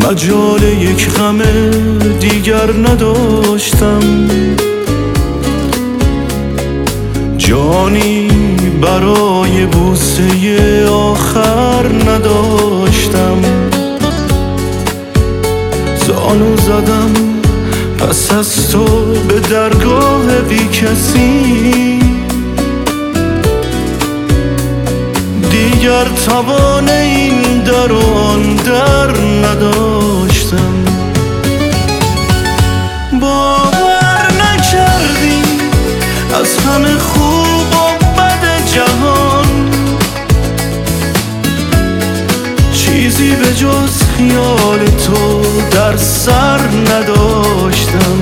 مجال یک غم دیگر نداشتم، جانی برای بوسه آخر نداشتم. زانو زدم پس از تو به درگاه بی کسی، دیگر توان این در و آن در نداشتم. باور نکردی از همه خوب و بد جهان چیزی به جز خیال تو در سر نداشتم.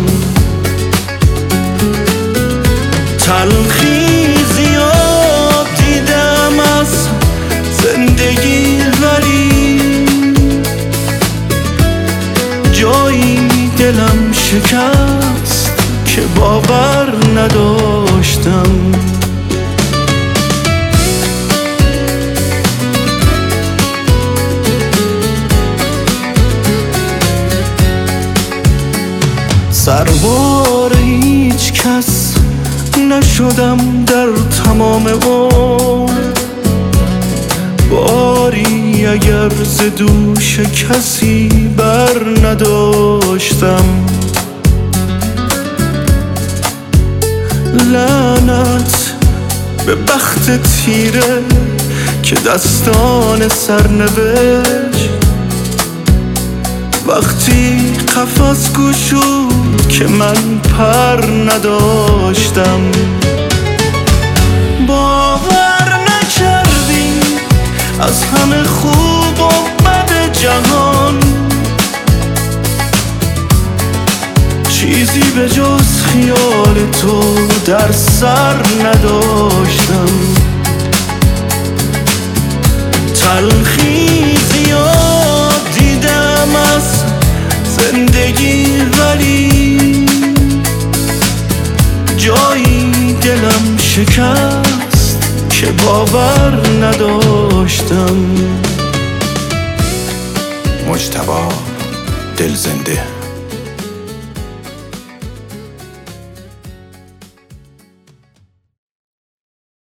تلخی زیاد دیدم از زندگی، ولی جایی دلم شکست که باور نداشتم. سربار هیچ کس نشدم در تمام عمر، باری اگر ز دوش کسی بر نداشتم. لعنت به بخت تیره که دستان سرنوشت وقتی قفس گشود که من پر نداشتم. باور نکردی از همه خوب و بد جهان چیزی به جز خیال تو در سر نداشتم. تلخی زیاد دیدم از زندگی، ولی جایی دلم شکست که باور نداشتم. مجتبی دلزنده.